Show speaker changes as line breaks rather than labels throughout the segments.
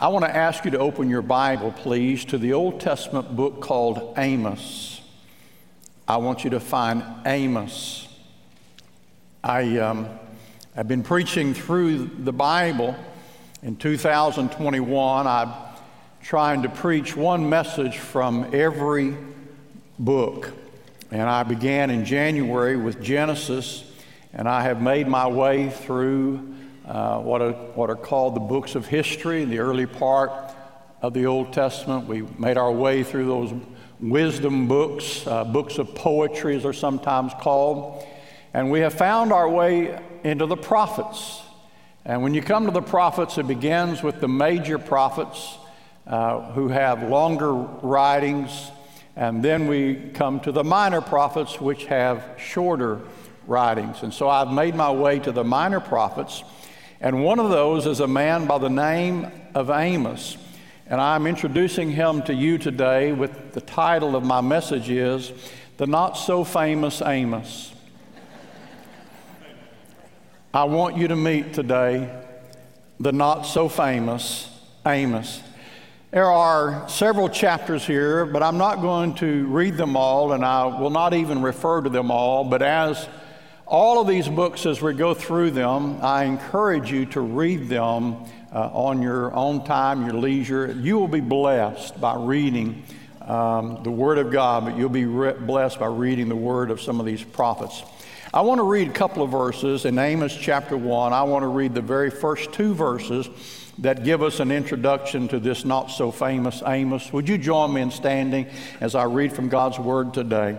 I want to ask you to open your Bible, please, to the Old Testament book called Amos. I want you to find Amos. I've been preaching through the Bible. In 2021, I'm trying to preach one message from every book. And I began in January with Genesis, and I have made my way through what are called the books of history, the early part of the Old Testament. We made our way through those wisdom books, books of poetry as they're sometimes called. And we have found our way into the prophets. And when you come to the prophets, it begins with the major prophets who have longer writings. And then we come to the minor prophets, which have shorter writings. And so I've made my way to the minor prophets. And one of those is a man by the name of Amos. And I'm introducing him to you today with the title of my message is The Not So Famous Amos. I want you to meet today the not so famous Amos. There are several chapters here, but I'm not going to read them all, and I will not even refer to them all. But as all of these books, as we go through them, I encourage you to read them on your own time, your leisure. You will be blessed by reading the Word of God, but you'll be blessed by reading the Word of some of these prophets. I want to read a couple of verses in Amos chapter 1. I want to read the very first two verses that give us an introduction to this not so famous Amos. Would you join me in standing as I read from God's Word today?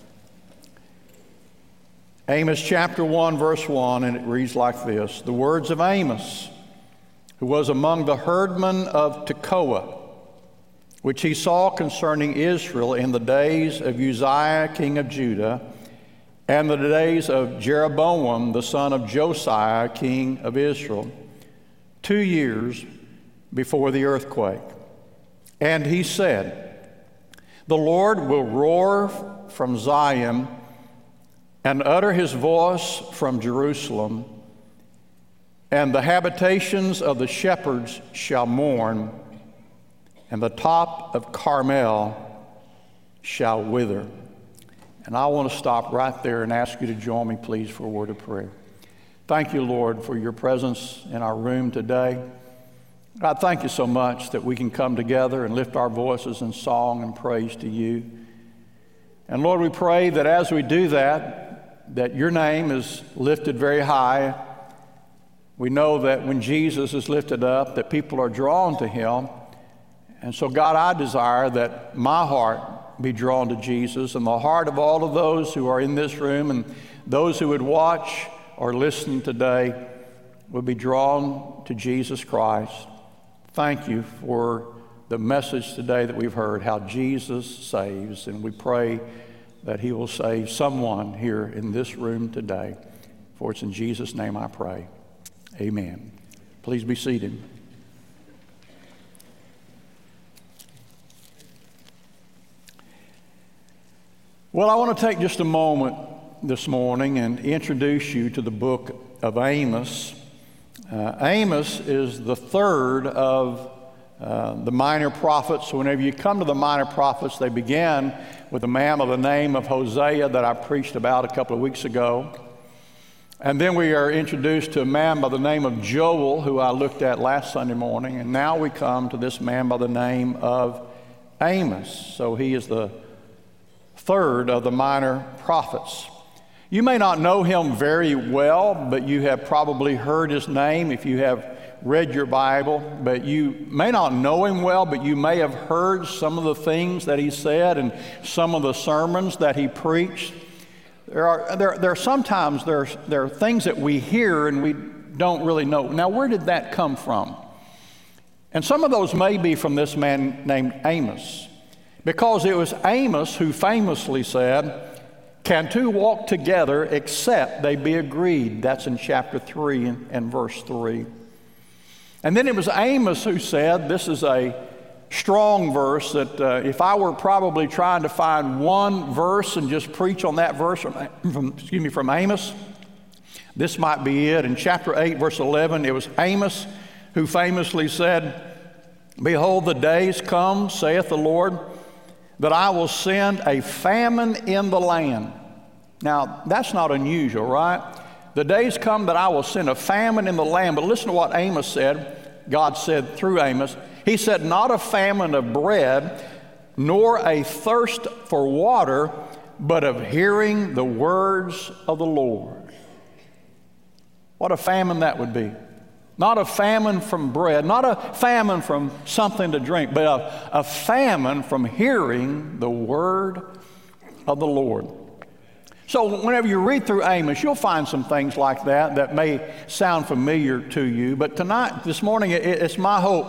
Amos chapter 1, verse 1, and it reads like this. The words of Amos, who was among the herdmen of Tekoa, which he saw concerning Israel in the days of Uzziah, king of Judah, and the days of Jeroboam, the son of Josiah, king of Israel, 2 years before the earthquake. And he said, the Lord will roar from Zion and utter his voice from Jerusalem, and the habitations of the shepherds shall mourn, and the top of Carmel shall wither. And I want to stop right there and ask you to join me, please, for a word of prayer. Thank you, Lord, for your presence in our room today. God, thank you so much that we can come together and lift our voices in song and praise to you. And Lord, we pray that as we do that your name is lifted very high. We know that when Jesus is lifted up, that people are drawn to him. And so, God, I desire that my heart be drawn to Jesus, and the heart of all of those who are in this room and those who would watch or listen today would be drawn to Jesus Christ. Thank you for the message today that we've heard, how Jesus saves, and we pray that he will save someone here in this room today. For it's in Jesus' name I pray. Amen. Please be seated. Well, I want to take just a moment this morning and introduce you to the book of Amos. Amos is the third of the minor prophets. So whenever you come to the minor prophets, they began with a man by the name of Hosea that I preached about a couple of weeks ago. And then we are introduced to a man by the name of Joel, who I looked at last Sunday morning. And now we come to this man by the name of Amos. So he is the third of the minor prophets. You may not know him very well, but you have probably heard his name if you have read your Bible. But you may not know him well, but you may have heard some of the things that he said and some of the sermons that he preached. There are sometimes there are things that we hear and we don't really know. Now, where did that come from? And some of those may be from this man named Amos, because it was Amos who famously said, "Can two walk together except they be agreed?" That's in chapter 3 and verse 3. And then it was Amos who said, this is a strong verse, that if I were probably trying to find one verse and just preach on that verse from Amos, this might be it. In chapter 8, verse 11, it was Amos who famously said, Behold, the days come, saith the Lord, that I will send a famine in the land. Now, that's not unusual, right? The days come that I will send a famine in the land. But listen to what Amos said. God said through Amos. He said, not a famine of bread, nor a thirst for water, but of hearing the words of the Lord. What a famine that would be. Not a famine from bread, not a famine from something to drink, but a famine from hearing the word of the Lord. So whenever you read through Amos, you'll find some things like that may sound familiar to you. But this morning, it's my hope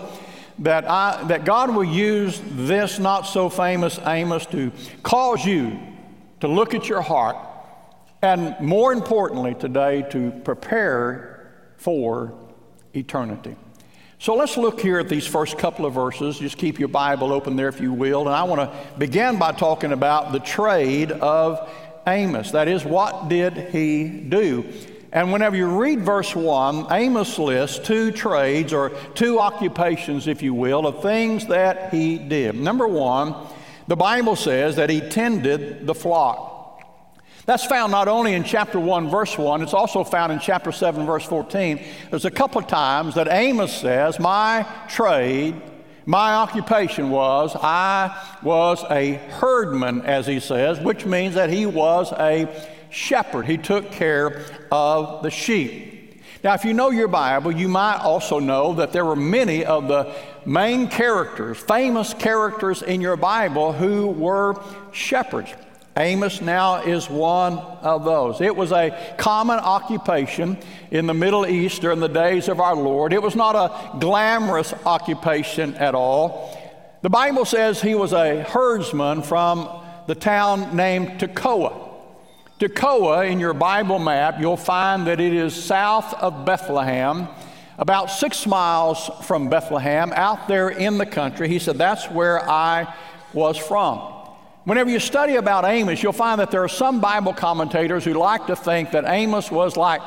that God will use this not so famous Amos to cause you to look at your heart, and more importantly today, to prepare for eternity. So let's look here at these first couple of verses. Just keep your Bible open there if you will. And I want to begin by talking about the trade of Amos. That is, what did he do? And whenever you read verse 1, Amos lists two trades, or two occupations, if you will, of things that he did. Number one, the Bible says that he tended the flock. That's found not only in chapter 1, verse 1, it's also found in chapter 7, verse 14. There's a couple of times that Amos says, my trade, my occupation was, I was a herdman, as he says, which means that he was a shepherd. He took care of the sheep. Now, if you know your Bible, you might also know that there were many of the main characters, famous characters in your Bible who were shepherds. Amos now is one of those. It was a common occupation in the Middle East during the days of our Lord. It was not a glamorous occupation at all. The Bible says he was a herdsman from the town named Tekoa. Tekoa, in your Bible map, you'll find that it is south of Bethlehem, about 6 miles from Bethlehem, out there in the country. He said, that's where I was from. Whenever you study about Amos, you'll find that there are some Bible commentators who like to think that Amos was like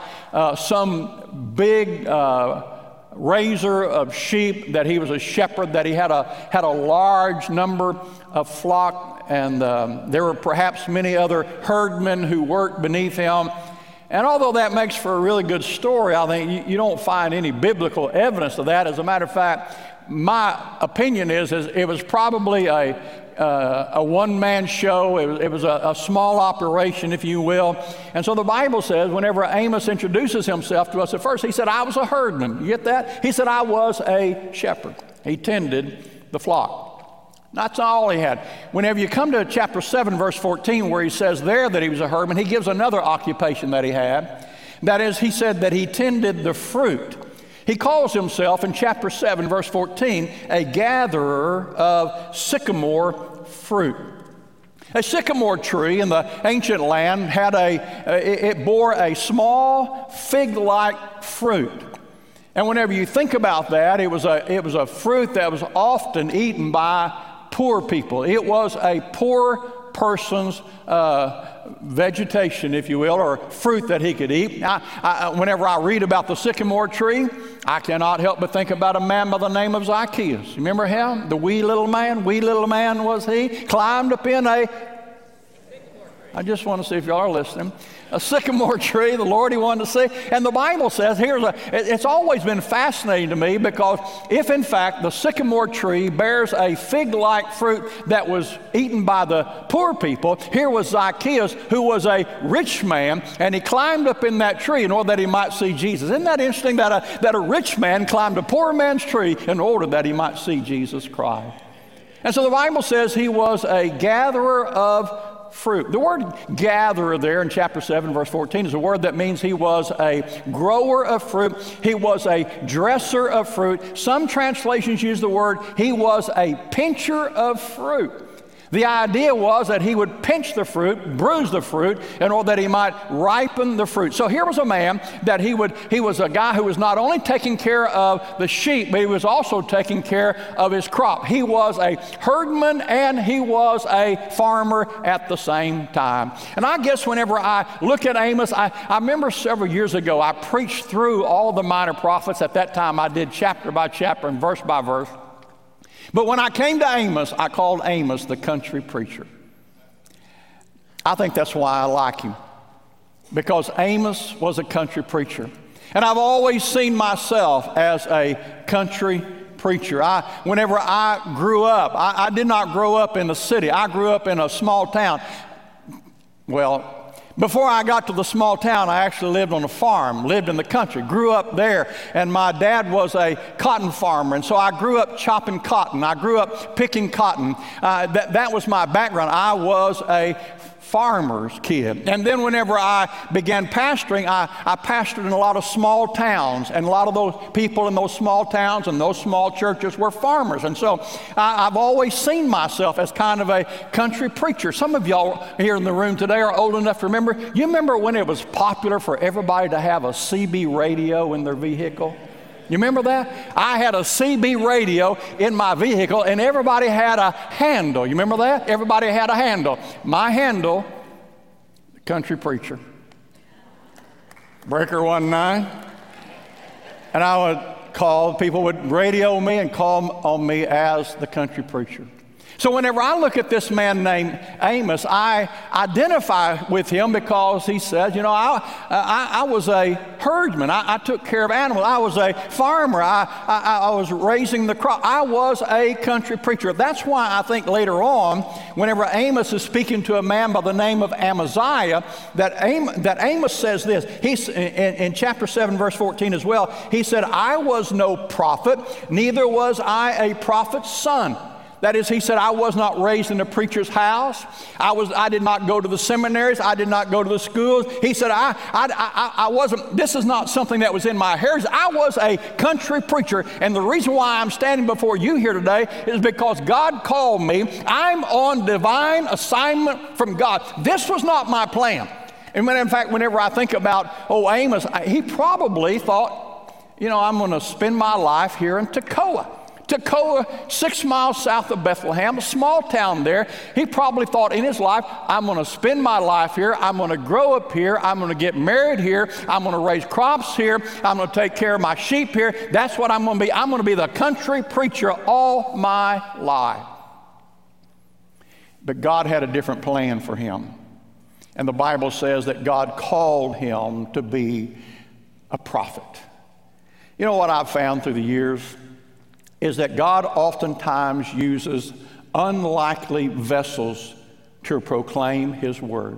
some big raiser of sheep, that he was a shepherd, that he had a large number of flock, and there were perhaps many other herdmen who worked beneath him. And although that makes for a really good story, I think you don't find any biblical evidence of that. As a matter of fact, my opinion is it was probably a one-man show. It was a small operation, if you will. And so the Bible says, whenever Amos introduces himself to us at first, he said, I was a herdman. You get that? He said, I was a shepherd. He tended the flock. That's not all he had. Whenever you come to chapter 7, verse 14, where he says there that he was a herdman, he gives another occupation that he had. That is, he said that he tended the fruit. He calls himself, in chapter 7, verse 14, a gatherer of sycamore fruit. A sycamore tree in the ancient land it bore a small fig-like fruit. And whenever you think about that, it was a fruit that was often eaten by poor people. It was a poor person's vegetation, if you will, or fruit that he could eat. Whenever I read about the sycamore tree, I cannot help but think about a man by the name of Zacchaeus. You remember him? The wee little man was he, climbed up in I just want to see if y'all are listening. A sycamore tree, the Lord he wanted to see. And the Bible says, it's always been fascinating to me, because if in fact the sycamore tree bears a fig-like fruit that was eaten by the poor people, here was Zacchaeus, who was a rich man, and he climbed up in that tree in order that he might see Jesus. Isn't that interesting that a rich man climbed a poor man's tree in order that he might see Jesus Christ? And so the Bible says he was a gatherer of fruit. The word gatherer there in chapter 7, verse 14 is a word that means he was a grower of fruit. He was a dresser of fruit. Some translations use the word he was a pincher of fruit. The idea was that he would pinch the fruit, bruise the fruit, in order that he might ripen the fruit. So here was a man that he was a guy who was not only taking care of the sheep, but he was also taking care of his crop. He was a herdman and he was a farmer at the same time. And I guess whenever I look at Amos, I remember several years ago, I preached through all the minor prophets. At that time, I did chapter by chapter and verse by verse. But when I came to Amos, I called Amos the country preacher. I think that's why I like him, because Amos was a country preacher. And I've always seen myself as a country preacher. Whenever I grew up, I did not grow up in the city. I grew up in a small town. Well, before I got to the small town, I actually lived on a farm, lived in the country, grew up there, and my dad was a cotton farmer, and so I grew up chopping cotton. I grew up picking cotton. That was my background. I was a farmer's kid. And then whenever I began pastoring, I pastored in a lot of small towns, and a lot of those people in those small towns and those small churches were farmers. And so I've always seen myself as kind of a country preacher. Some of y'all here in the room today are old enough to remember. You remember when it was popular for everybody to have a CB radio in their vehicle? You remember that? I had a CB radio in my vehicle, and everybody had a handle. You remember that? Everybody had a handle. My handle, the country preacher. Breaker 19. And I would call, people would radio me and call on me as the country preacher. So whenever I look at this man named Amos, I identify with him because he says, you know, I was a herdsman. I took care of animals. I was a farmer. I was raising the crop. I was a country preacher. That's why I think later on, whenever Amos is speaking to a man by the name of Amaziah, that Amos says this. He's in chapter 7, verse 14 as well. He said, I was no prophet, neither was I a prophet's son. That is, he said, I was not raised in a preacher's house. I did not go to the seminaries. I did not go to the schools. He said, I wasn't, this is not something that was in my heritage. I was a country preacher. And the reason why I'm standing before you here today is because God called me. I'm on divine assignment from God. This was not my plan. And in fact, whenever I think about, Amos, he probably thought, you know, I'm going to spend my life here in Tekoa. Tekoa, 6 miles south of Bethlehem, a small town there. He probably thought in his life, I'm going to spend my life here. I'm going to grow up here. I'm going to get married here. I'm going to raise crops here. I'm going to take care of my sheep here. That's what I'm going to be. I'm going to be the country preacher all my life. But God had a different plan for him. And the Bible says that God called him to be a prophet. You know what I've found through the years? Is that God oftentimes uses unlikely vessels to proclaim his word.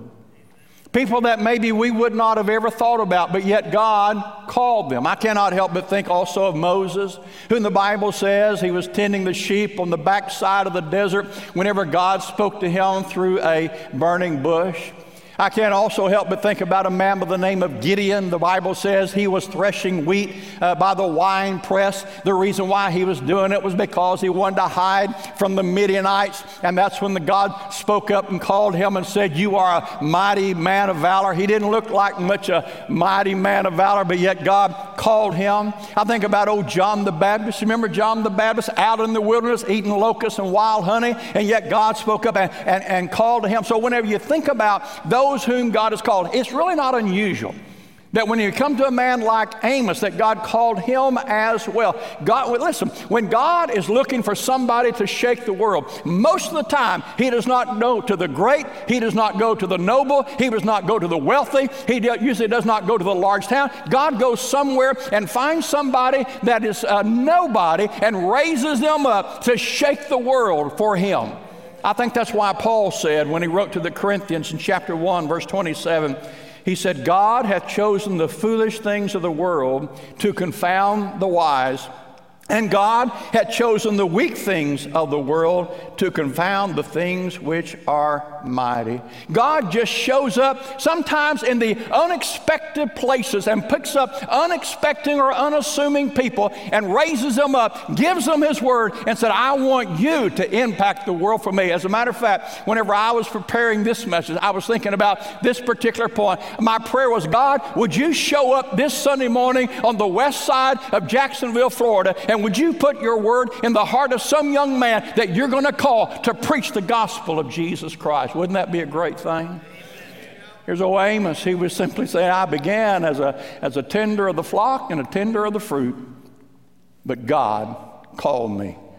People that maybe we would not have ever thought about, but yet God called them. I cannot help but think also of Moses, who in the Bible says he was tending the sheep on the backside of the desert whenever God spoke to him through a burning bush. I can't also help but think about a man by the name of Gideon. The Bible says he was threshing wheat by the wine press. The reason why he was doing it was because he wanted to hide from the Midianites. And that's when the God spoke up and called him and said, you are a mighty man of valor. He didn't look like much a mighty man of valor, but yet God called him. I think about old John the Baptist. Remember John the Baptist out in the wilderness eating locusts and wild honey, and yet God spoke up and called to him. So whenever you think about those whom God has called, it's really not unusual that when you come to a man like Amos, that God called him as well. God, listen, when God is looking for somebody to shake the world, most of the time, he does not go to the great, he does not go to the noble, he does not go to the wealthy, he usually does not go to the large town. God goes somewhere and finds somebody that is nobody and raises them up to shake the world for him. I think that's why Paul said when he wrote to the Corinthians in chapter 1, verse 27, he said, God hath chosen the foolish things of the world to confound the wise, and God hath chosen the weak things of the world to confound the things which are mighty. God just shows up sometimes in the unexpected places and picks up unexpected or unassuming people and raises them up, gives them his word, and said, I want you to impact the world for me. As a matter of fact, whenever I was preparing this message, I was thinking about this particular point. My prayer was, God, would you show up this Sunday morning on the west side of Jacksonville, Florida, and would you put your word in the heart of some young man that you're going to call to preach the gospel of Jesus Christ? Wouldn't that be a great thing? Here's old Amos. He was simply saying, I began as a tender of the flock and a tender of the fruit, but God called me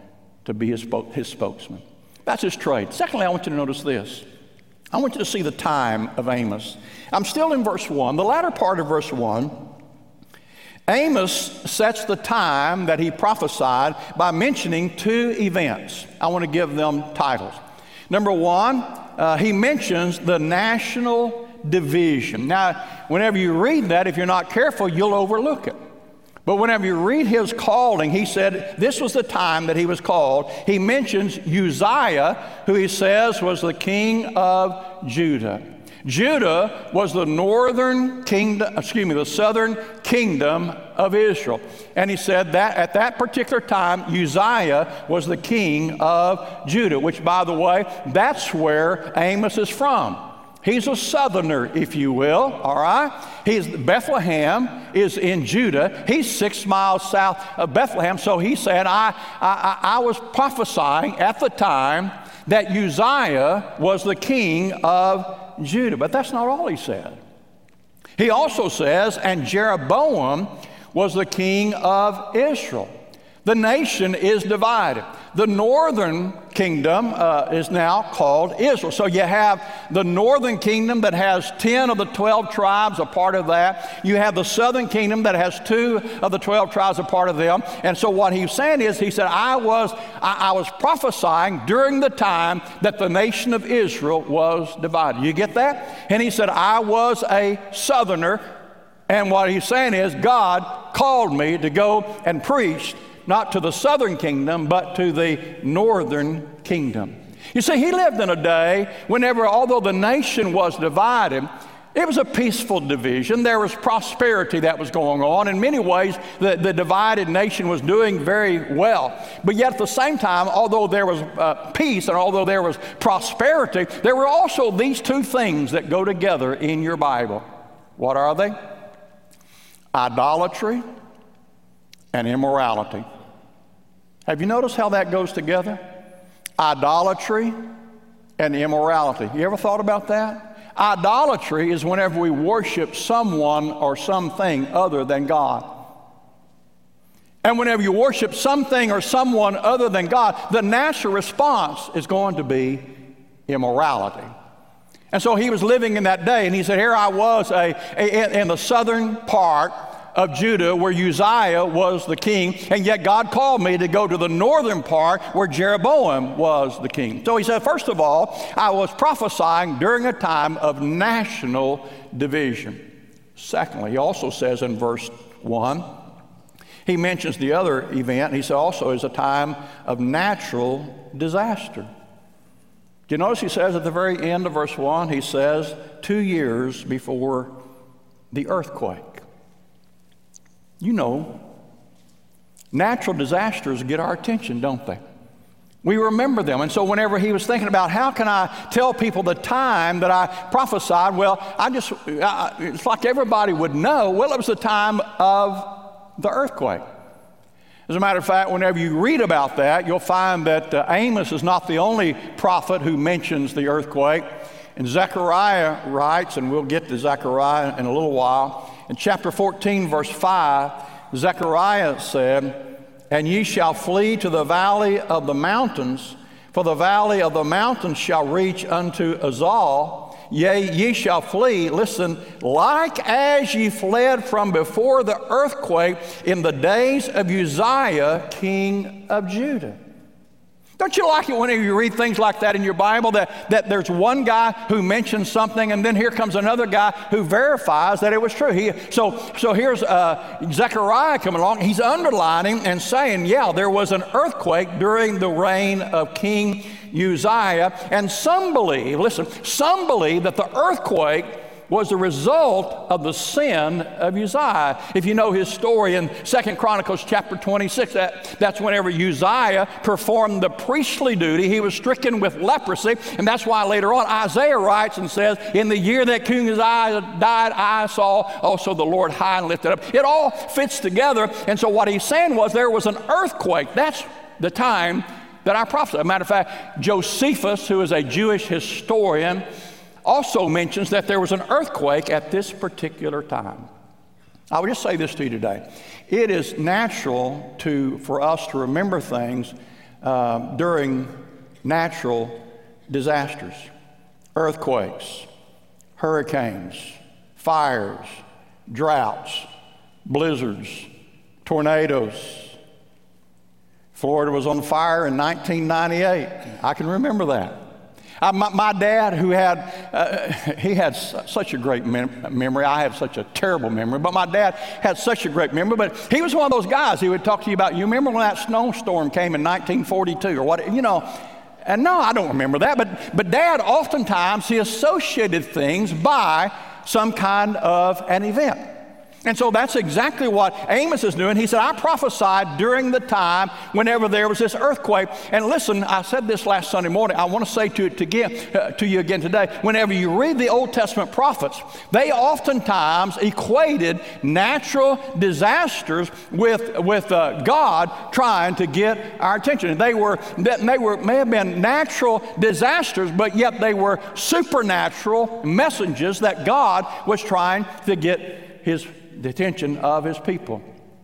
to be his spokesman. That's his trade. Secondly, I want you to notice this. I want you to see the time of Amos. I'm still in verse 1. The latter part of verse 1, Amos sets the time that he prophesied by mentioning two events. I want to give them titles. Number one, he mentions the national division. Now, whenever you read that, if you're not careful, you'll overlook it. But whenever you read his calling, he said this was the time that he was called. He mentions Uzziah, who he says was the king of Judah. Judah was the the southern kingdom of Israel. And he said that at that particular time, Uzziah was the king of Judah, which, by the way, that's where Amos is from. He's a southerner, if you will, all right? Bethlehem is in Judah. He's 6 miles south of Bethlehem. So he said, I was prophesying at the time that Uzziah was the king of Judah. But that's not all he said. He also says, and Jeroboam was the king of Israel. The nation is divided. The northern kingdom is now called Israel. So you have the northern kingdom that has 10 of the 12 tribes a part of that. You have the southern kingdom that has 2 of the 12 tribes a part of them. And so what he's saying is, he said, I was prophesying during the time that the nation of Israel was divided. You get that? And he said, I was a southerner. And what he's saying is, God called me to go and preach not to the southern kingdom, but to the northern kingdom. You see, he lived in a day whenever, although the nation was divided, it was a peaceful division. There was prosperity that was going on. In many ways, the divided nation was doing very well. But yet at the same time, although there was peace and although there was prosperity, there were also these two things that go together in your Bible. What are they? Idolatry and immorality. Have you noticed how that goes together? Idolatry and immorality. You ever thought about that? Idolatry is whenever we worship someone or something other than God. And whenever you worship something or someone other than God, the natural response is going to be immorality. And so he was living in that day, and he said, here I was in the southern part of Judah where Uzziah was the king, and yet God called me to go to the northern part where Jeroboam was the king. So he said, first of all, I was prophesying during a time of national division. Secondly, he also says in verse 1, he mentions the other event. He said also is a time of natural disaster. Do you notice he says at the very end of verse 1, he says 2 years before the earthquake. You know, natural disasters get our attention, don't they? We remember them. And so whenever he was thinking about how can I tell people the time that I prophesied, well, it's like everybody would know, well, it was the time of the earthquake. As a matter of fact, whenever you read about that, you'll find that Amos is not the only prophet who mentions the earthquake. And Zechariah writes, and we'll get to Zechariah in a little while, in chapter 14, verse 5, Zechariah said, and ye shall flee to the valley of the mountains, for the valley of the mountains shall reach unto Azal. Yea, ye shall flee, listen, like as ye fled from before the earthquake in the days of Uzziah, king of Judah. Don't you like it whenever you read things like that in your Bible, that there's one guy who mentions something and then here comes another guy who verifies that it was true. So here's Zechariah coming along. He's underlining and saying, yeah, there was an earthquake during the reign of King Uzziah. And some believe that the earthquake was the result of the sin of Uzziah. If you know his story in 2 Chronicles chapter 26, that's whenever Uzziah performed the priestly duty. He was stricken with leprosy, and that's why later on Isaiah writes and says, in the year that King Uzziah died, I saw also the Lord high and lifted up. It all fits together, and so what he's saying was there was an earthquake. That's the time that I prophesied. As a matter of fact, Josephus, who is a Jewish historian, also mentions that there was an earthquake at this particular time. I would just say this to you today. It is natural for us to remember things during natural disasters, earthquakes, hurricanes, fires, droughts, blizzards, tornadoes. Florida was on fire in 1998. I can remember that. My dad, who he had such a great memory. I have such a terrible memory, but my dad had such a great memory. But he was one of those guys. He would talk to you about, you remember when that snowstorm came in 1942 or what, you know. And no, I don't remember that. But Dad, oftentimes, he associated things by some kind of an event. And so that's exactly what Amos is doing. He said, I prophesied during the time whenever there was this earthquake. And listen, I said this last Sunday morning. I want to say to you again today, whenever you read the Old Testament prophets, they oftentimes equated natural disasters with God trying to get our attention. They may have been natural disasters, but yet they were supernatural messages that God was trying to get the attention of his people.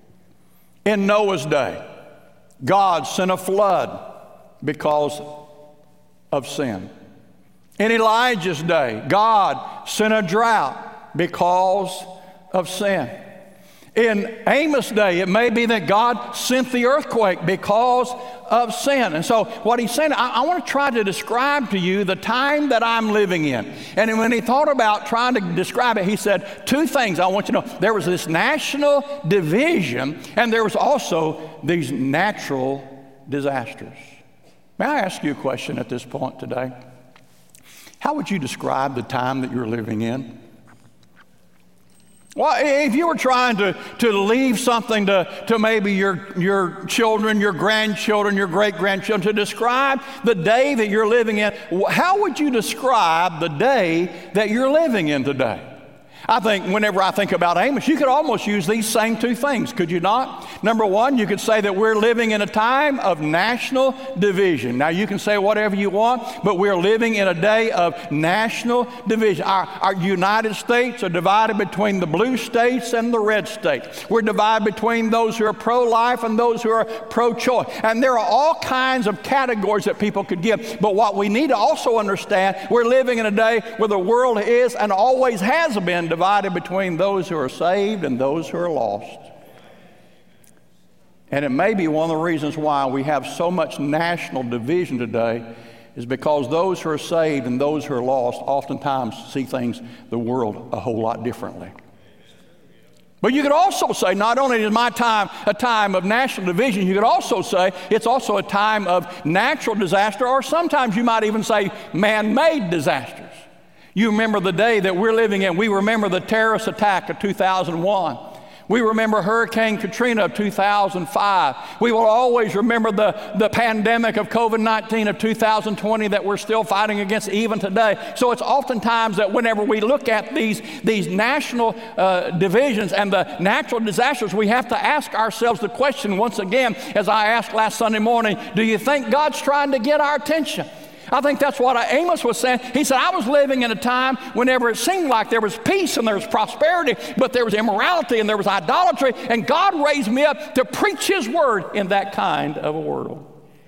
In Noah's day, God sent a flood because of sin. In Elijah's day, God sent a drought because of sin. In Amos' day, it may be that God sent the earthquake because of sin. And so what he's saying, I want to try to describe to you the time that I'm living in. And when he thought about trying to describe it, he said two things I want you to know. There was this national division, and there was also these natural disasters. May I ask you a question at this point today? How would you describe the time that you're living in? Well, if you were trying to leave something to maybe your children, your grandchildren, your great-grandchildren, to describe the day that you're living in, how would you describe the day that you're living in today? I think whenever I think about Amos, you could almost use these same two things, could you not? Number one, you could say that we're living in a time of national division. Now, you can say whatever you want, but we're living in a day of national division. Our United States are divided between the blue states and the red states. We're divided between those who are pro-life and those who are pro-choice. And there are all kinds of categories that people could give. But what we need to also understand, we're living in a day where the world is and always has been divided between those who are saved and those who are lost. And it may be one of the reasons why we have so much national division today is because those who are saved and those who are lost oftentimes see things, the world, a whole lot differently. But you could also say, not only is my time a time of national division, you could also say it's also a time of natural disaster, or sometimes you might even say man-made disasters. You remember the day that we're living in. We remember the terrorist attack of 2001. We remember Hurricane Katrina of 2005. We will always remember the pandemic of COVID-19 of 2020 that we're still fighting against even today. So it's oftentimes that whenever we look at these national divisions and the natural disasters, we have to ask ourselves the question once again, as I asked last Sunday morning, do you think God's trying to get our attention? I think that's what Amos was saying. He said, I was living in a time whenever it seemed like there was peace and there was prosperity, but there was immorality and there was idolatry, and God raised me up to preach his word in that kind of a world.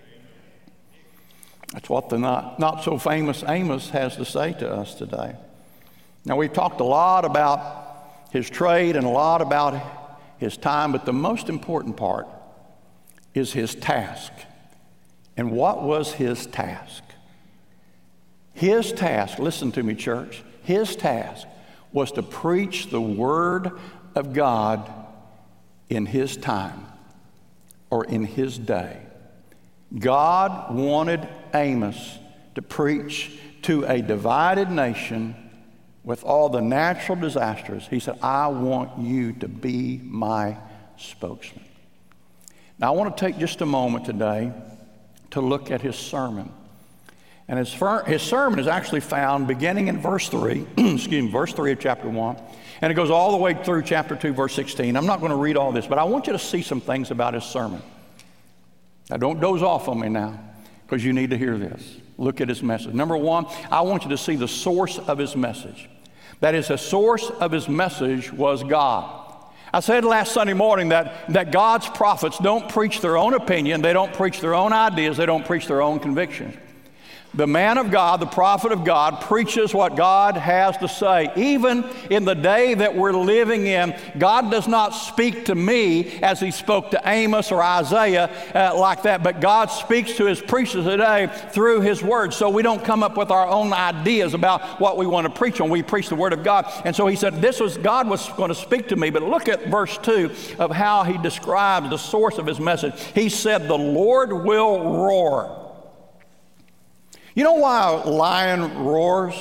That's what the not so famous Amos has to say to us today. Now, we've talked a lot about his trade and a lot about his time, but the most important part is his task. And what was his task? His task, listen to me, church, his task was to preach the word of God in his time or in his day. God wanted Amos to preach to a divided nation with all the natural disasters. He said, I want you to be my spokesman. Now, I want to take just a moment today to look at his sermon. And his sermon is actually found beginning in verse 3, verse 3 of chapter 1, and it goes all the way through chapter 2, verse 16. I'm not going to read all this, but I want you to see some things about his sermon. Now, don't doze off on me now, because you need to hear this. Look at his message. Number one, I want you to see the source of his message. That is, the source of his message was God. I said last Sunday morning that God's prophets don't preach their own opinion, they don't preach their own ideas, they don't preach their own convictions. The man of God, the prophet of God, preaches what God has to say. Even in the day that we're living in, God does not speak to me as he spoke to Amos or Isaiah like that, but God speaks to his preachers today through his word. So we don't come up with our own ideas about what we want to preach on. We preach the word of God. And so he said, God was going to speak to me. But look at verse 2 of how he describes the source of his message. He said, the Lord will roar. You know why a lion roars?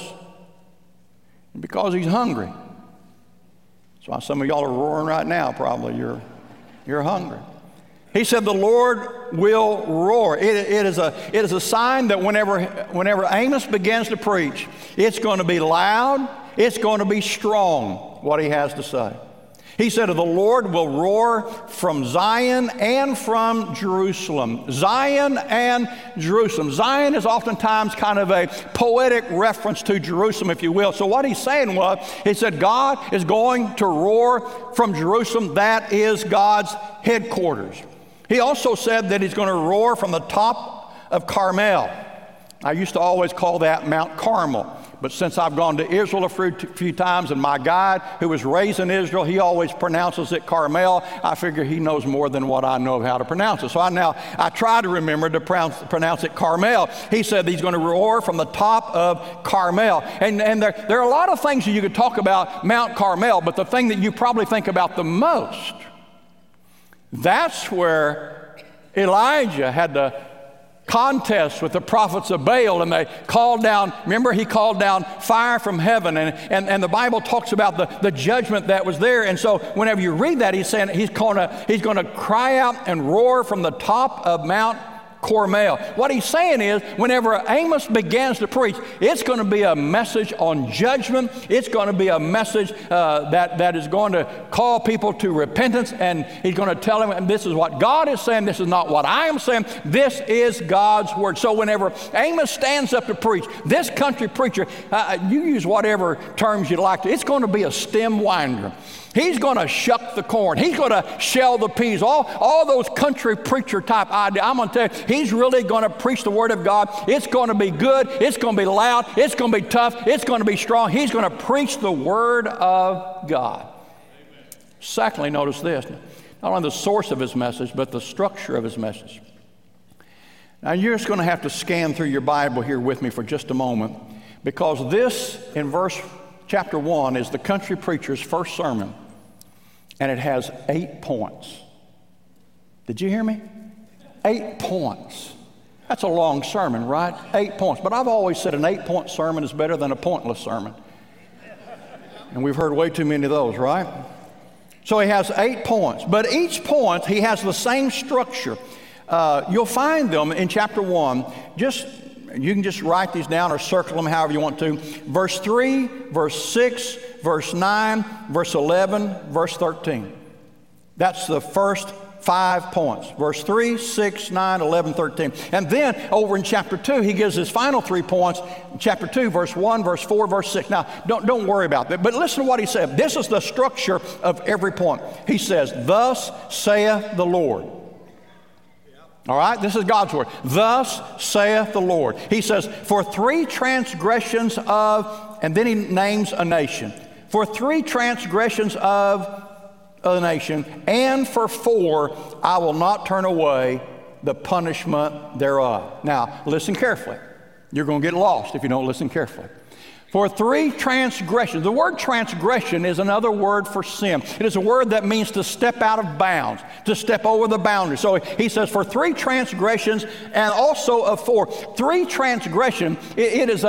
Because he's hungry. That's why some of y'all are roaring right now, probably. You're hungry. He said the Lord will roar. It is a sign that whenever Amos begins to preach, it's going to be loud, it's going to be strong, what he has to say. He said, the Lord will roar from Zion and from Jerusalem. Zion and Jerusalem. Zion is oftentimes kind of a poetic reference to Jerusalem, if you will. So what he's saying was, he said, God is going to roar from Jerusalem. That is God's headquarters. He also said that he's going to roar from the top of Carmel. I used to always call that Mount Carmel. But since I've gone to Israel a few times, and my guide, who was raised in Israel, he always pronounces it Carmel, I figure he knows more than what I know of how to pronounce it. So I try to remember to pronounce it Carmel. He said he's going to roar from the top of Carmel. And there are a lot of things that you could talk about Mount Carmel, but the thing that you probably think about the most, that's where Elijah had to contest with the prophets of Baal, and they called down, remember he called down fire from heaven, and the Bible talks about the judgment that was there. And so whenever you read that, he's saying he's going to cry out and roar from the top of Mount Carmel. What he's saying is, whenever Amos begins to preach, it's going to be a message on judgment. It's going to be a message that is going to call people to repentance, and he's going to tell them, and this is what God is saying, this is not what I am saying, this is God's word. So whenever Amos stands up to preach, this country preacher, you use whatever terms you like to, it's going to be a stem winder. He's going to shuck the corn. He's going to shell the peas. All those country preacher type ideas. I'm going to tell you, he's really going to preach the word of God. It's going to be good. It's going to be loud. It's going to be tough. It's going to be strong. He's going to preach the word of God. Amen. Secondly, notice this. Not only the source of his message, but the structure of his message. Now, you're just going to have to scan through your Bible here with me for just a moment, because this, in chapter 1, is the country preacher's first sermon, and it has 8 points. Did you hear me? 8 points. That's a long sermon, right? 8 points. But I've always said an 8-point sermon is better than a pointless sermon. And we've heard way too many of those, right? So he has 8 points. But each point, he has the same structure. You'll find them in chapter 1. You can just write these down or circle them however you want to. Verse 3, verse 6, verse 9, verse 11, verse 13. That's the first 5 points. Verse 3, 6, 9, 11, 13. And then over in chapter 2, he gives his final 3 points. Chapter 2, verse 1, verse 4, verse 6. Now, don't worry about that. But listen to what he said. This is the structure of every point. He says, thus saith the Lord. All right, this is God's word. Thus saith the Lord. He says, for 3 transgressions of, and then he names a nation. For 3 transgressions of a nation, and for 4, I will not turn away the punishment thereof. Now, listen carefully. You're going to get lost if you don't listen carefully. For 3 transgressions. The word transgression is another word for sin. It is a word that means to step out of bounds, to step over the boundary. So he says, for 3 transgressions and also of 4. 3 transgression, it is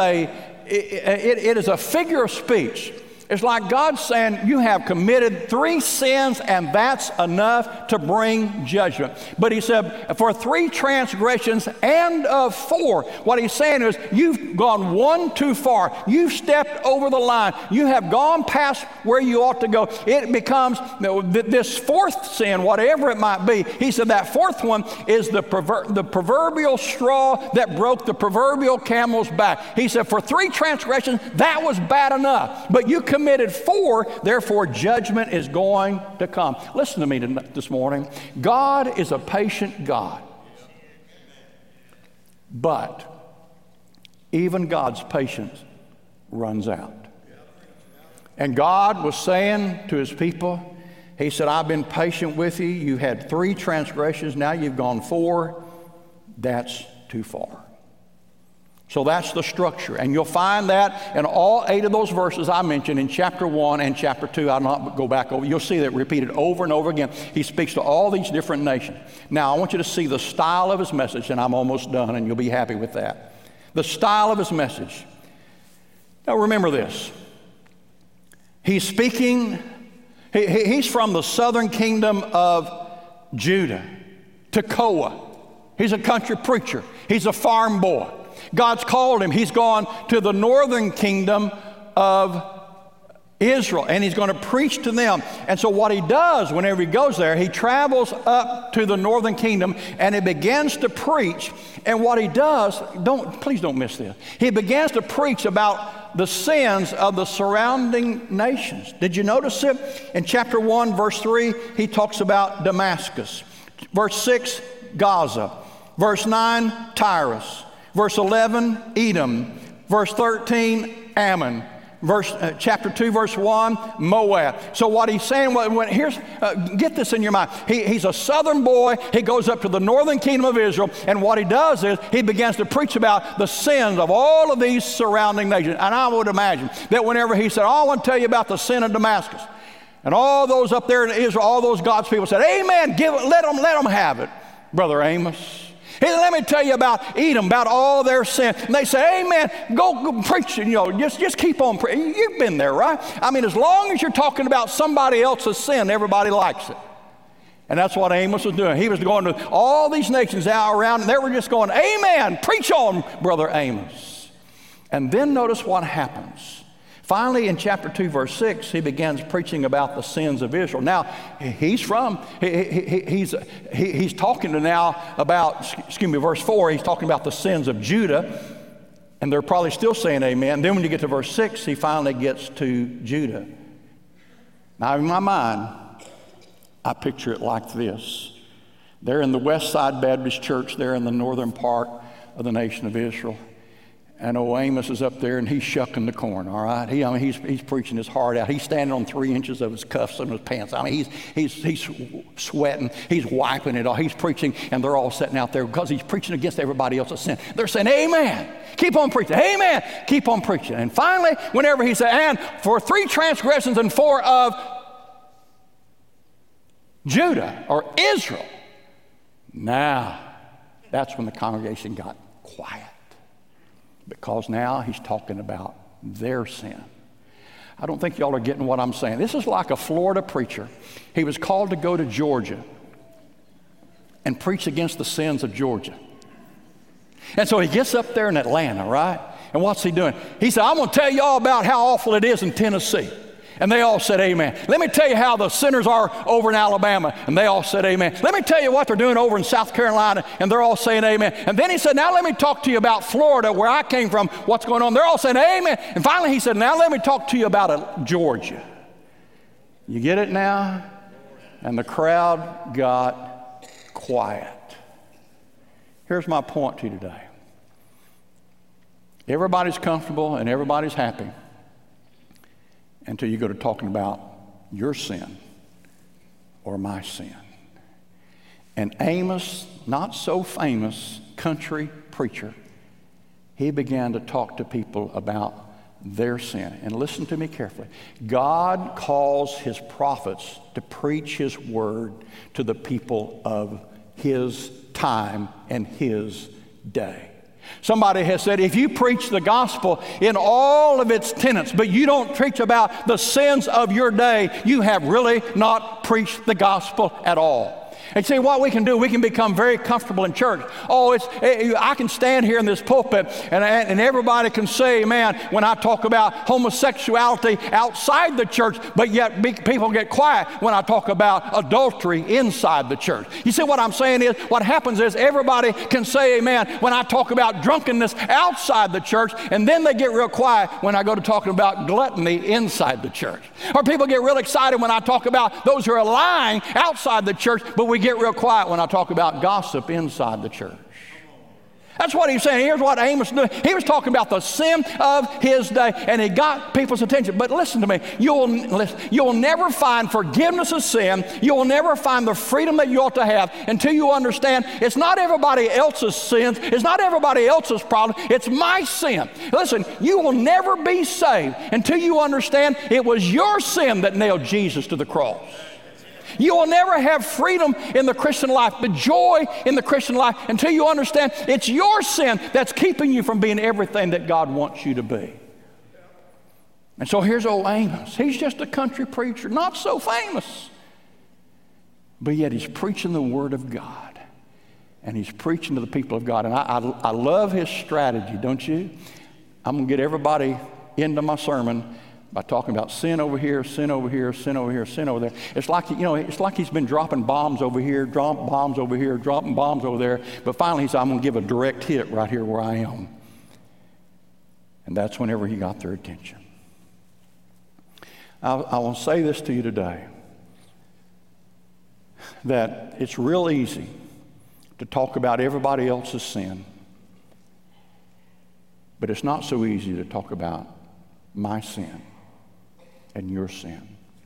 a figure of speech. It's like God saying, you have committed 3 sins, and that's enough to bring judgment. But he said, for 3 transgressions and of 4, what he's saying is, you've gone 1 too far. You've stepped over the line. You have gone past where you ought to go. It becomes this 4th sin, whatever it might be. He said that 4th one is the proverbial straw that broke the proverbial camel's back. He said, for 3 transgressions, that was bad enough. But you committed committed 4, therefore judgment is going to come. Listen to me this morning. God is a patient God. But even God's patience runs out. And God was saying to his people, he said, I've been patient with you. You had 3 transgressions. Now you've gone 4. That's too far. So that's the structure. And you'll find that in all 8 of those verses I mentioned in chapter 1 and chapter 2. I'll not go back over. You'll see that repeated over and over again. He speaks to all these different nations. Now, I want you to see the style of his message, and I'm almost done, and you'll be happy with that. The style of his message. Now, remember this. He's speaking, he's from the southern kingdom of Judah, Tekoa. He's a country preacher. He's a farm boy. God's called him. He's gone to the northern kingdom of Israel, and he's going to preach to them. And so what he does whenever he goes there, he travels up to the northern kingdom, and he begins to preach. And what he does, please don't miss this. He begins to preach about the sins of the surrounding nations. Did you notice it? In chapter 1, verse 3, he talks about Damascus. Verse 6, Gaza. Verse 9, Tyrus. Verse 11, Edom. Verse 13, Ammon. Chapter 2, verse 1, Moab. So what he's saying, get this in your mind. He's a southern boy. He goes up to the northern kingdom of Israel, and what he does is he begins to preach about the sins of all of these surrounding nations. And I would imagine that whenever he said, I want to tell you about the sin of Damascus, and all those up there in Israel, all those God's people said, amen, let them have it, Brother Amos. Hey, let me tell you about Edom, about all their sin. And they say, amen, go preach, just keep on preaching. You've been there, right? I mean, as long as you're talking about somebody else's sin, everybody likes it. And that's what Amos was doing. He was going to all these nations out around, and they were just going, amen, preach on, Brother Amos. And then notice what happens. Finally, in chapter 2, verse 6, he begins preaching about the sins of Israel. Now, he's talking to now about, verse 4, he's talking about the sins of Judah, and they're probably still saying amen. Then when you get to verse 6, he finally gets to Judah. Now, in my mind, I picture it like this. They're in the West Side Baptist Church. They're in the northern part of the nation of Israel. And old Amos is up there, and he's shucking the corn, all right? He's preaching his heart out. He's standing on 3 inches of his cuffs and his pants. I mean, he's sweating. He's wiping it all. He's preaching, and they're all sitting out there because he's preaching against everybody else's sin. They're saying, amen. Keep on preaching. Amen. Keep on preaching. And finally, whenever he said, and for 3 transgressions and 4 of Judah or Israel, now that's when the congregation got quiet. Because now he's talking about their sin. I don't think y'all are getting what I'm saying. This is like a Florida preacher. He was called to go to Georgia and preach against the sins of Georgia. And so he gets up there in Atlanta, right? And what's he doing? He said, I'm going to tell you all about how awful it is in Tennessee. And they all said amen. Let me tell you how the sinners are over in Alabama. And they all said amen. Let me tell you what they're doing over in South Carolina. And they're all saying amen. And then he said, now let me talk to you about Florida, where I came from, what's going on. They're all saying amen. And finally he said, now let me talk to you about Georgia. You get it now? And the crowd got quiet. Here's my point to you today. Everybody's comfortable and everybody's happy until you go to talking about your sin or my sin. And Amos, not so famous country preacher, he began to talk to people about their sin. And listen to me carefully. God calls his prophets to preach his word to the people of his time and his day. Somebody has said, if you preach the gospel in all of its tenets, but you don't preach about the sins of your day, you have really not preached the gospel at all. And see what we can do, we can become very comfortable in church. Oh, I can stand here in this pulpit and everybody can say, man, when I talk about homosexuality outside the church, but yet people get quiet when I talk about adultery inside the church. You see what I'm saying is, what happens is everybody can say amen when I talk about drunkenness outside the church, and then they get real quiet when I go to talking about gluttony inside the church. Or people get real excited when I talk about those who are lying outside the church, but we get real quiet when I talk about gossip inside the church. That's what he's saying. Here's what Amos did. He was talking about the sin of his day, and he got people's attention. But listen to me. You'll never find forgiveness of sin. You'll never find the freedom that you ought to have until you understand it's not everybody else's sins. It's not everybody else's problem. It's my sin. Listen, you will never be saved until you understand it was your sin that nailed Jesus to the cross. You will never have freedom in the Christian life, the joy in the Christian life, until you understand it's your sin that's keeping you from being everything that God wants you to be. And so here's old Amos. He's just a country preacher, not so famous. But yet he's preaching the Word of God. And he's preaching to the people of God. And I love his strategy, don't you? I'm going to get everybody into my sermon by talking about sin over here, sin over here, sin over here, sin over there. It's like, it's like he's been dropping bombs over here, dropping bombs over here, dropping bombs over there. But finally he said, I'm going to give a direct hit right here where I am. And that's whenever he got their attention. I want to say this to you today, that it's real easy to talk about everybody else's sin, but it's not so easy to talk about my sin and your sin.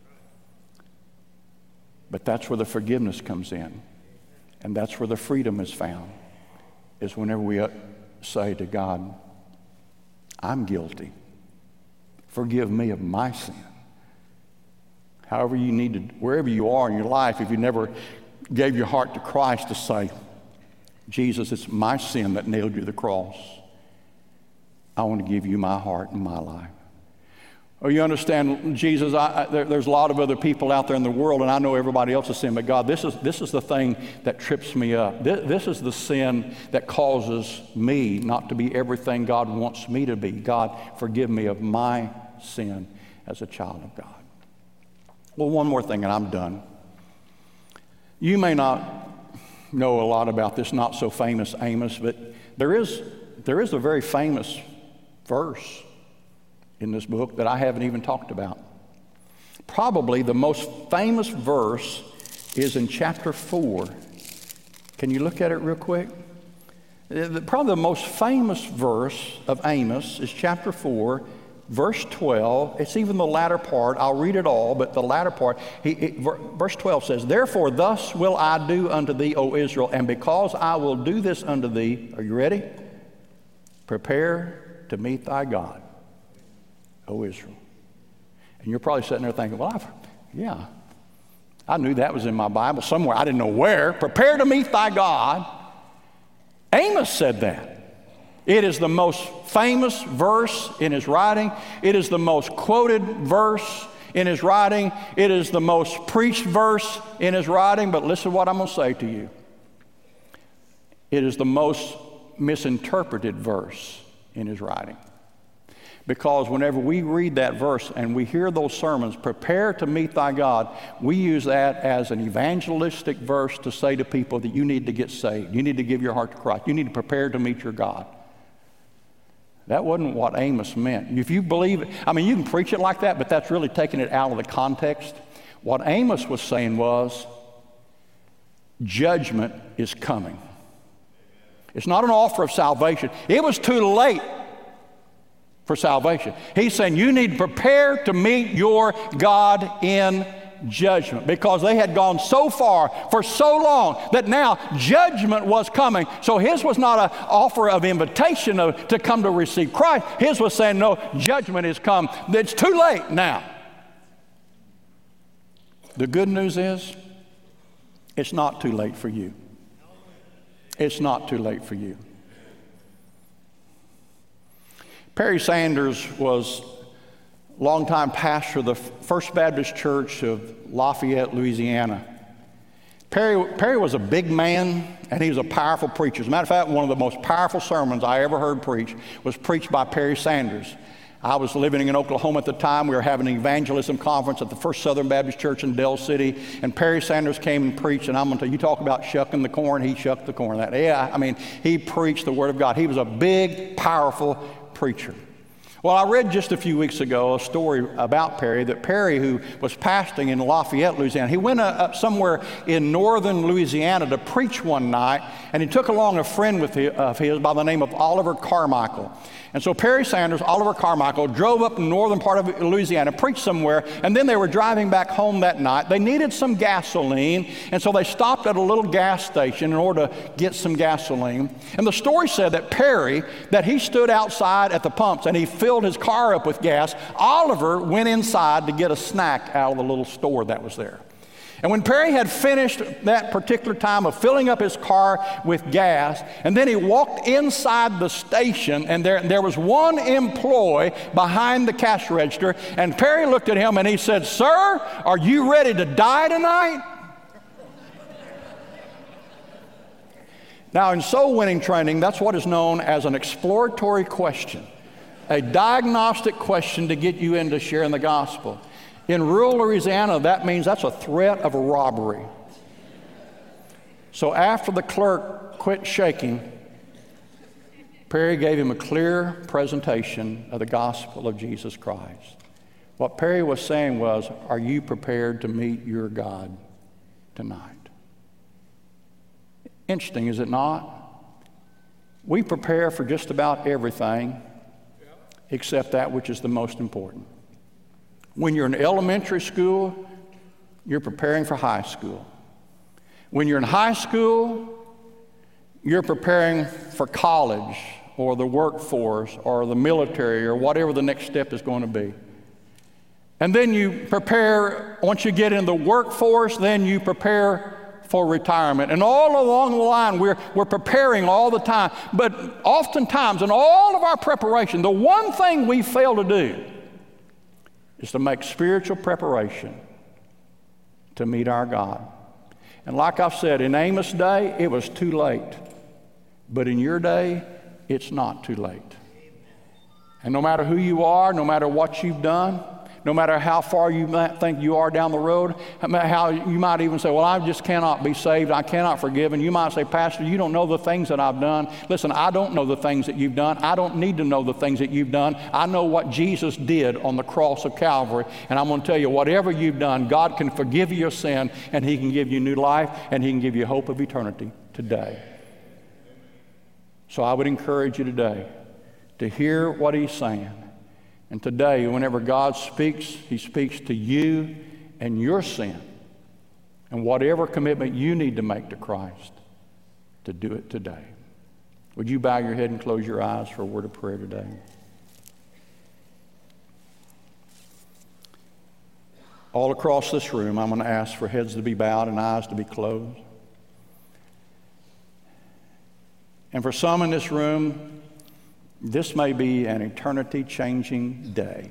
But that's where the forgiveness comes in, and that's where the freedom is found, is whenever we say to God, I'm guilty. Forgive me of my sin. However you need to, wherever you are in your life, if you never gave your heart to Christ, to say, Jesus, it's my sin that nailed you to the cross. I want to give you my heart and my life. Oh, you understand, Jesus, there's a lot of other people out there in the world, and I know everybody else's sin, but God, this is the thing that trips me up. This is the sin that causes me not to be everything God wants me to be. God, forgive me of my sin as a child of God. Well, one more thing, and I'm done. You may not know a lot about this not so famous Amos, but there is a very famous verse in this book that I haven't even talked about. Probably the most famous verse is in chapter 4. Can you look at it real quick? Probably the most famous verse of Amos is chapter 4, verse 12. It's even the latter part. I'll read it all, but the latter part, verse 12 says, Therefore thus will I do unto thee, O Israel, and because I will do this unto thee, are you ready? Prepare to meet thy God, O Israel. And you're probably sitting there thinking, well, I knew that was in my Bible somewhere. I didn't know where. Prepare to meet thy God. Amos said that. It is the most famous verse in his writing. It is the most quoted verse in his writing. It is the most preached verse in his writing. But listen to what I'm going to say to you. It is the most misinterpreted verse in his writing. Because whenever we read that verse and we hear those sermons, prepare to meet thy God, we use that as an evangelistic verse to say to people that you need to get saved. You need to give your heart to Christ. You need to prepare to meet your God. That wasn't what Amos meant. If you believe it, you can preach it like that, but that's really taking it out of the context. What Amos was saying was, judgment is coming. It's not an offer of salvation. It was too late for salvation. He's saying you need to prepare to meet your God in judgment, because they had gone so far for so long that now judgment was coming. So his was not an offer of invitation to come to receive Christ. His was saying, no, judgment has come. It's too late now. The good news is, it's not too late for you. It's not too late for you. Perry Sanders was a longtime pastor of the First Baptist Church of Lafayette, Louisiana. Perry was a big man, and he was a powerful preacher. As a matter of fact, one of the most powerful sermons I ever heard preached was preached by Perry Sanders. I was living in Oklahoma at the time. We were having an evangelism conference at the First Southern Baptist Church in Dell City, and Perry Sanders came and preached, and I'm going to tell you, you talk about shucking the corn, he shucked the corn. He preached the Word of God. He was a big, powerful preacher. Well, I read just a few weeks ago a story about Perry, that Perry, who was pastoring in Lafayette, Louisiana, he went up somewhere in northern Louisiana to preach one night, and he took along a friend of his by the name of Oliver Carmichael. And so Perry Sanders, Oliver Carmichael, drove up in the northern part of Louisiana, preached somewhere, and then they were driving back home that night. They needed some gasoline, and so they stopped at a little gas station in order to get some gasoline. And the story said that Perry, that he stood outside at the pumps and he filled his car up with gas. Oliver went inside to get a snack out of the little store that was there. And when Perry had finished that particular time of filling up his car with gas, and then he walked inside the station, and there was one employee behind the cash register, and Perry looked at him and he said, "Sir, are you ready to die tonight?" Now, in soul winning training, that's what is known as an exploratory question, a diagnostic question to get you into sharing the gospel. In rural Louisiana, that means that's a threat of a robbery. So after the clerk quit shaking, Perry gave him a clear presentation of the gospel of Jesus Christ. What Perry was saying was, are you prepared to meet your God tonight? Interesting, is it not? We prepare for just about everything except that which is the most important. When you're in elementary school, you're preparing for high school. When you're in high school, you're preparing for college or the workforce or the military or whatever the next step is going to be. And then you prepare, once you get in the workforce, then you prepare for retirement. And all along the line, we're preparing all the time. But oftentimes, in all of our preparation, the one thing we fail to do is to make spiritual preparation to meet our God. And like I've said, in Amos' day, it was too late. But in your day, it's not too late. And no matter who you are, no matter what you've done, no matter how far you might think you are down the road, how you might even say, well, I just cannot be saved, I cannot forgive. And you might say, Pastor, you don't know the things that I've done. Listen, I don't know the things that you've done. I don't need to know the things that you've done. I know what Jesus did on the cross of Calvary. And I'm going to tell you, whatever you've done, God can forgive you your sin, and He can give you new life, and He can give you hope of eternity today. So I would encourage you today to hear what He's saying. And today, whenever God speaks, He speaks to you and your sin and whatever commitment you need to make to Christ, to do it today. Would you bow your head and close your eyes for a word of prayer today? All across this room, I'm going to ask for heads to be bowed and eyes to be closed. And for some in this room, this may be an eternity-changing day,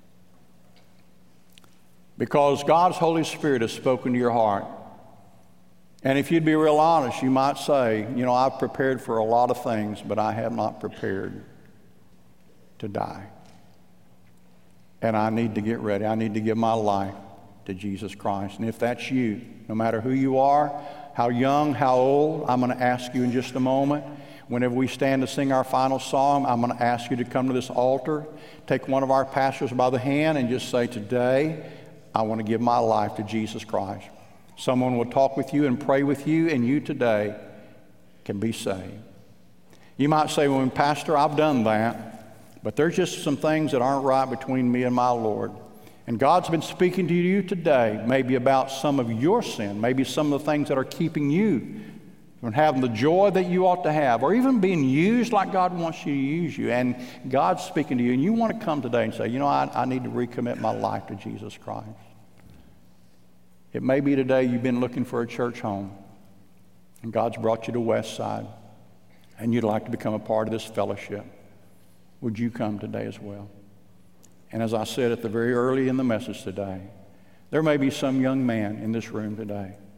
because God's Holy Spirit has spoken to your heart. And if you'd be real honest, you might say, you know, I've prepared for a lot of things, but I have not prepared to die. And I need to get ready. I need to give my life to Jesus Christ. And if that's you, no matter who you are, how young, how old, I'm going to ask you in just a moment. Whenever we stand to sing our final song, I'm going to ask you to come to this altar, take one of our pastors by the hand, and just say, today, I want to give my life to Jesus Christ. Someone will talk with you and pray with you, and you today can be saved. You might say, well, Pastor, I've done that, but there's just some things that aren't right between me and my Lord. And God's been speaking to you today, maybe about some of your sin, maybe some of the things that are keeping you from having the joy that you ought to have, or even being used like God wants you to use you. And God's speaking to you, and you want to come today and say, you know, I need to recommit my life to Jesus Christ. It may be today you've been looking for a church home, and God's brought you to Westside, and you'd like to become a part of this fellowship. Would you come today as well? And as I said at the very early in the message today, there may be some young man in this room today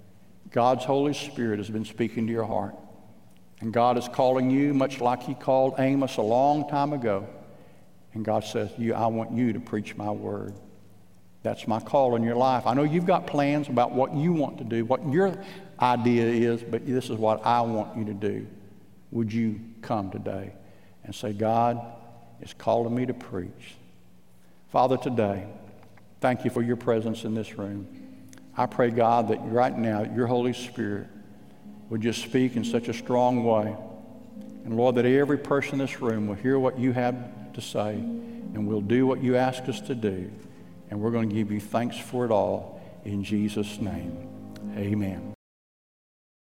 God's Holy Spirit has been speaking to your heart. And God is calling you much like He called Amos a long time ago. And God says, I want you to preach my word. That's my call in your life. I know you've got plans about what you want to do, what your idea is, but this is what I want you to do. Would you come today and say, God is calling me to preach? Father, today, thank you for your presence in this room. I pray, God, that right now your Holy Spirit would just speak in such a strong way. And Lord, that every person in this room will hear what you have to say, and we'll do what you ask us to do. And we're going to give you thanks for it all in Jesus' name. Amen.